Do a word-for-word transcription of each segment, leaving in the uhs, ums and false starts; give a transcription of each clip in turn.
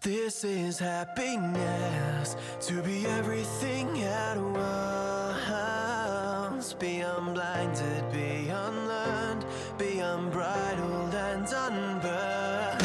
This is happiness, to be everything at once. Be unblinded, be unlearned, be unbridled and unburned.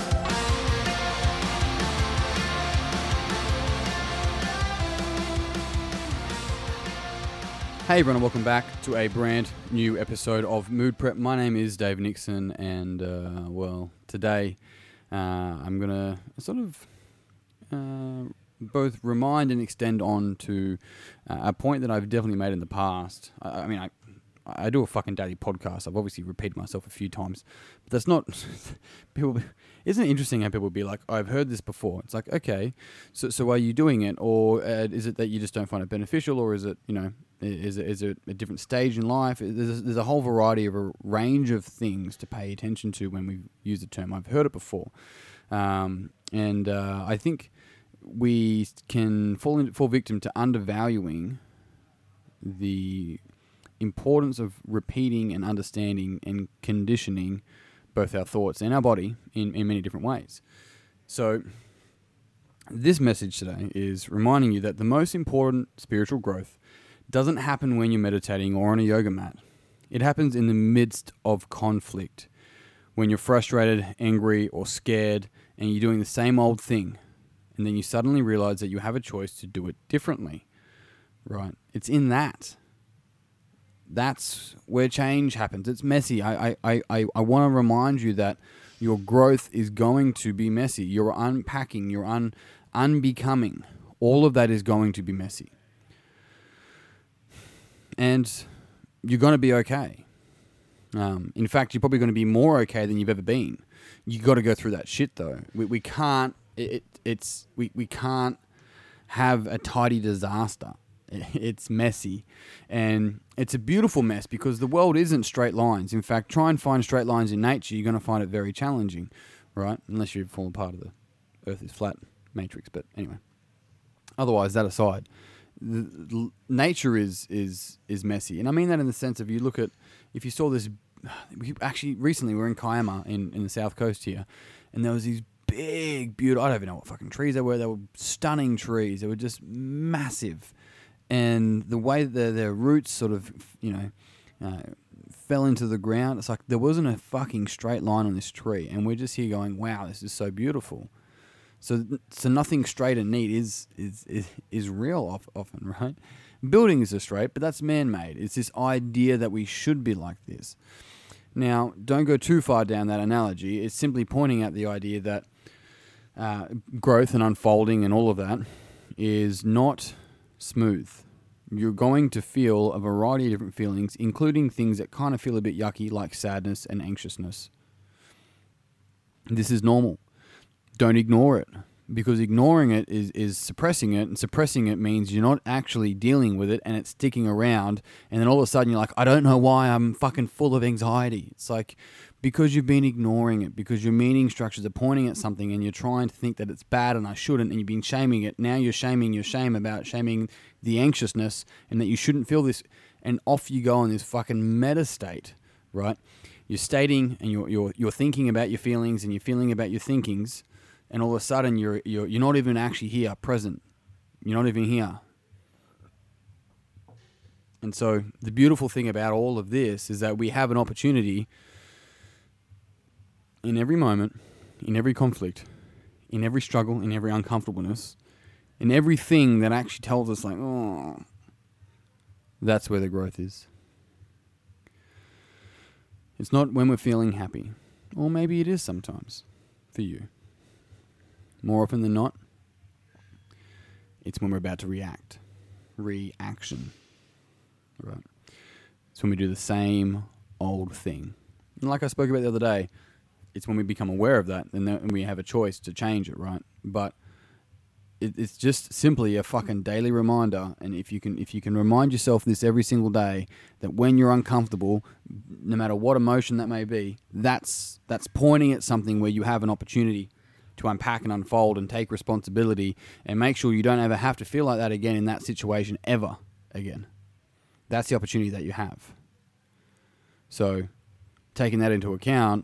Hey everyone, and welcome back to a brand new episode of Mood Prep. My name is Dave Nixon, and uh, well, today uh, I'm going to sort of uh, both remind and extend on to uh, a point that I've definitely made in the past. I, I mean, I I do a fucking daily podcast. I've obviously repeated myself a few times, but that's not people. Isn't it interesting how people be like, oh, I've heard this before? It's like, okay, so so are you doing it, or uh, is it that you just don't find it beneficial, or is it, you know, is it is it a different stage in life? There's there's a whole variety of a range of things to pay attention to when we use the term. I've heard it before, um, and uh, I think we can fall in, fall victim to undervaluing the importance of repeating and understanding and conditioning both our thoughts and our body in, in many different ways. So this message today is reminding you that the most important spiritual growth doesn't happen when you're meditating or on a yoga mat. It happens in the midst of conflict, when you're frustrated, angry, or scared, and you're doing the same old thing, and then you suddenly realize that you have a choice to do it differently, right? It's in that. That's where change happens. It's messy. I, I, I, I want to remind you that your growth is going to be messy. You're unpacking, you're un, unbecoming. All of that is going to be messy. And you're going to be okay. Um, in fact, you're probably going to be more okay than you've ever been. You got to go through that shit though. We, we can't, it, it's, we, we can't have a tidy disaster. It's messy, and it's a beautiful mess because the world isn't straight lines. In fact, try and find straight lines in nature, you're going to find it very challenging, right? Unless you've fallen part of the Earth is flat matrix. But anyway, otherwise, that aside, the, the, nature is is is messy, and I mean that in the sense of you look at, if you saw this, we actually recently we were in Kiama in, in the south coast here, and there was these big, beautiful, I don't even know what fucking trees they were. They were stunning trees. They were just massive. And the way that their roots sort of, you know, uh, fell into the ground, it's like there wasn't a fucking straight line on this tree. And we're just here going, wow, this is so beautiful. So so nothing straight and neat is is is, is real often, right? Buildings are straight, but that's man-made. It's this idea that we should be like this. Now, don't go too far down that analogy. It's simply pointing out the idea that uh, growth and unfolding and all of that is not smooth. You're going to feel a variety of different feelings, including things that kind of feel a bit yucky, like sadness and anxiousness. This is normal. Don't ignore it, because ignoring it is, is suppressing it, and suppressing it means you're not actually dealing with it and it's sticking around, and then all of a sudden you're like, I don't know why I'm fucking full of anxiety. It's like, because you've been ignoring it, because your meaning structures are pointing at something and you're trying to think that it's bad and I shouldn't, and you've been shaming it. Now you're shaming your shame about shaming the anxiousness and that you shouldn't feel this, and off you go in this fucking meta state, right? You're stating and you're you're you're thinking about your feelings and you're feeling about your thinkings, and all of a sudden you're you're you're not even actually here, present. You're not even here. And so the beautiful thing about all of this is that we have an opportunity in every moment, in every conflict, in every struggle, in every uncomfortableness, in everything that actually tells us like, oh, that's where the growth is. It's not when we're feeling happy, or maybe it is sometimes for you. More often than not, it's when we're about to react. Reaction. Right? It's when we do the same old thing. And like I spoke about the other day, it's when we become aware of that, and then we have a choice to change it, right? But it, it's just simply a fucking daily reminder, and if you can if you can remind yourself this every single day, that when you're uncomfortable, no matter what emotion that may be, that's that's pointing at something where you have an opportunity to unpack and unfold and take responsibility, and make sure you don't ever have to feel like that again in that situation ever again. That's the opportunity that you have. So, taking that into account,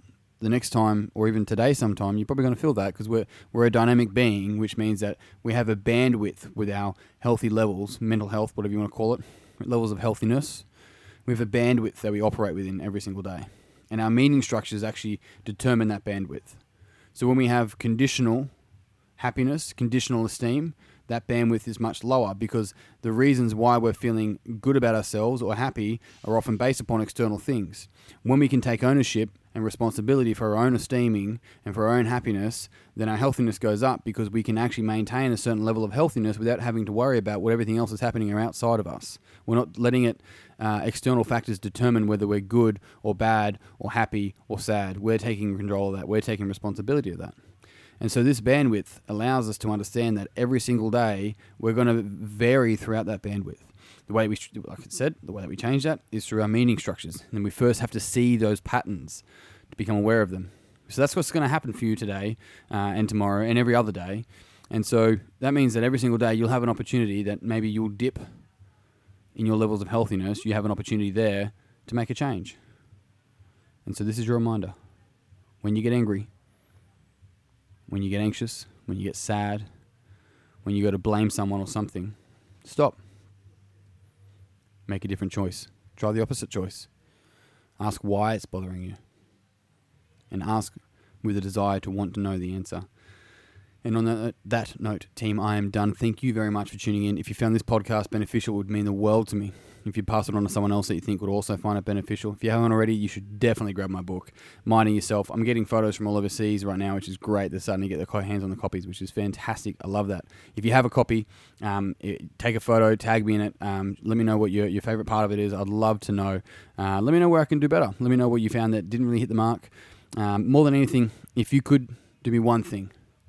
the next time, or even today sometime, you're probably going to feel that because we're, we're a dynamic being, which means that we have a bandwidth with our healthy levels, mental health, whatever you want to call it, levels of healthiness. We have a bandwidth that we operate within every single day. And our meaning structures actually determine that bandwidth. So when we have conditional happiness, conditional esteem, that bandwidth is much lower because the reasons why we're feeling good about ourselves or happy are often based upon external things. When we can take ownership and responsibility for our own esteeming and for our own happiness, then our healthiness goes up because we can actually maintain a certain level of healthiness without having to worry about what everything else is happening outside of us. We're not letting it uh, external factors determine whether we're good or bad or happy or sad. We're taking control of that. We're taking responsibility of that. And so this bandwidth allows us to understand that every single day we're going to vary throughout that bandwidth. The way we, like I said, the way that we change that is through our meaning structures. And then we first have to see those patterns to become aware of them. So that's what's going to happen for you today uh, and tomorrow and every other day. And so that means that every single day you'll have an opportunity that maybe you'll dip in your levels of healthiness. You have an opportunity there to make a change. And so this is your reminder. When you get angry, when you get anxious, when you get sad, when you go to blame someone or something, stop. Make a different choice. Try the opposite choice. Ask why it's bothering you. And ask with a desire to want to know the answer. And on that, that note, team, I am done. Thank you very much for tuning in. If you found this podcast beneficial, it would mean the world to me. If you pass it on to someone else that you think would also find it beneficial. If you haven't already, you should definitely grab my book, Minding Yourself. I'm getting photos from all overseas right now, which is great. They're starting to get their hands on the copies, which is fantastic. I love that. If you have a copy, um, it, take a photo, tag me in it. Um, let me know what your, your favorite part of it is. I'd love to know. Uh, let me know where I can do better. Let me know what you found that didn't really hit the mark. Um, more than anything, if you could do me one thing,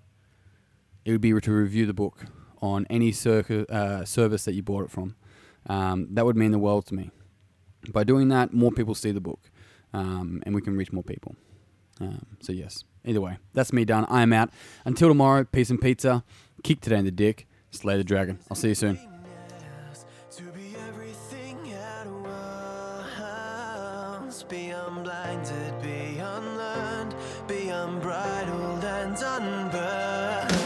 it would be to review the book on any circa, uh, service that you bought it from. Um, that would mean the world to me. By doing that, more people see the book, um, and we can reach more people. Um, so yes, either way, that's me done. I am out. Until tomorrow, peace and pizza. Kick today in the dick. Slay the dragon. I'll see you soon. To be everything at once, be unblinded, be unlearned, be unbridled and unburned.